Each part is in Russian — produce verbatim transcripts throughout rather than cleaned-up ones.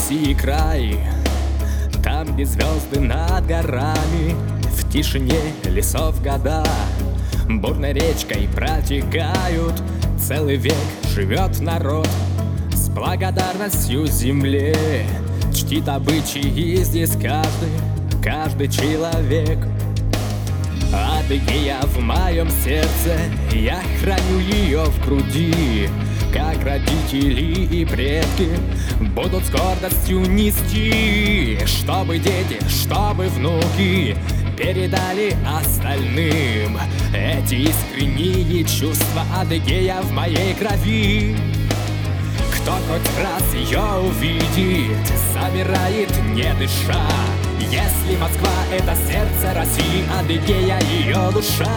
России край, там, где звезды над горами, в тишине лесов года бурной речкой протекают. Целый век живет народ с благодарностью земле, чтит обычаи здесь каждый, каждый человек. Адыгея в моем сердце, я храню ее в груди, как родители и предки будут с гордостью нести, чтобы дети, чтобы внуки передали остальным эти искренние чувства. Адыгея в моей крови. Кто хоть раз ее увидит, замирает, не дыша. Если Москва — это сердце России, Адыгея — ее душа.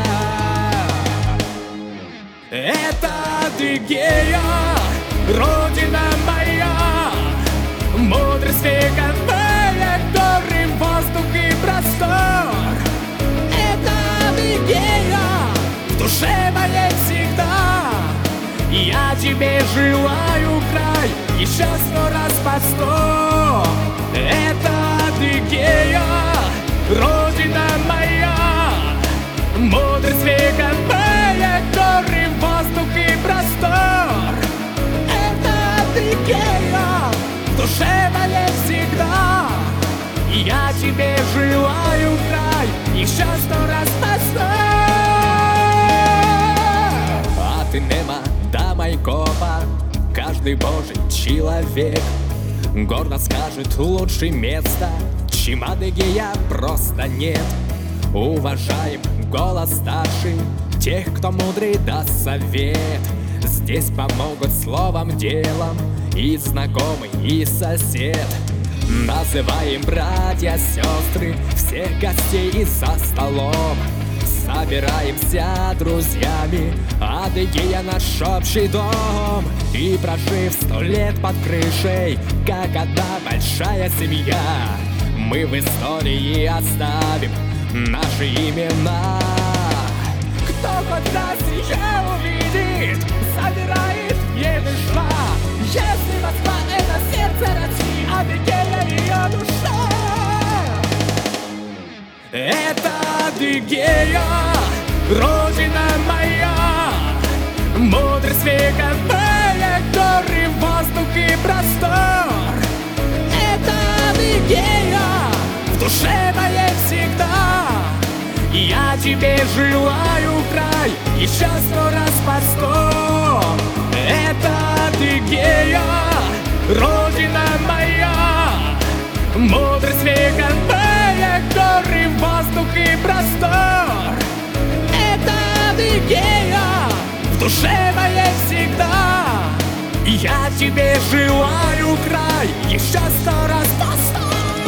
Это Адыгея, родина моя, мудрость вековая, горы, воздух и простор. Это Адыгея в душе моей всегда. Я тебе желаю, край, еще сто раз по сто. Это Адыгея, родина моя, мудрость вековая, горы, воздух и простор. Это Адыгея в душе моей всегда. Я тебе желаю, край, еще сто раз по сто. От Инема до Майкопа каждый божий человек гордо скажет: лучше места, чем Адыгея, просто нет. Уважаем голос старший, тех, кто мудрый даст совет. Здесь помогут словом, делом и знакомый, и сосед. Называем братья, сестры, всех гостей за столом. Собираемся друзьями, Адыгея наш общий дом. И прожив сто лет под крышей, как одна большая семья, мы в истории оставим наши имена. Кто хоть раз ее увидит, собирает, не дыша. Если Москва — это сердце России, Адыгея — ее душа. Это Адыгея, родина моя, мудрость вековая, горы, воздух и простор. Это Адыгея в душе моей всегда. Я тебе желаю, край, еще сто раз по сто. Это Адыгея, родина моя, мудрость вековая, горы, воздух и простор. Это Адыгея в душе моей всегда. Я тебе желаю, край, еще сто раз по сто.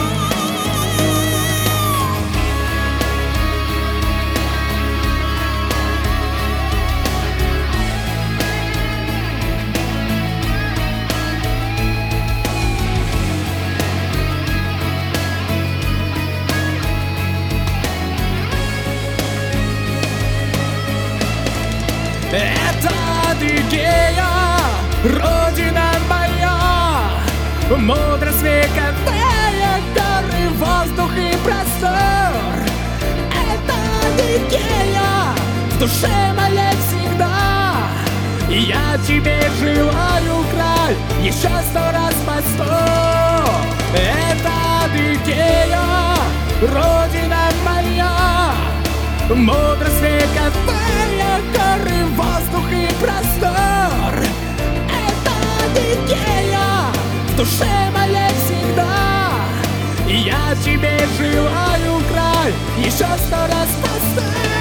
Это Адыгея, родина моя, мудрость вековая, горы, воздух и простор. Это Адыгея в душе моей всегда. Я тебе желаю, край, еще сто раз по сто. Это Адыгея, родина моя, мудрость вековая, горы, воздух и простор. Это Адыгея в душе моей всегда. Я тебе желаю, край, еще сто раз по сто.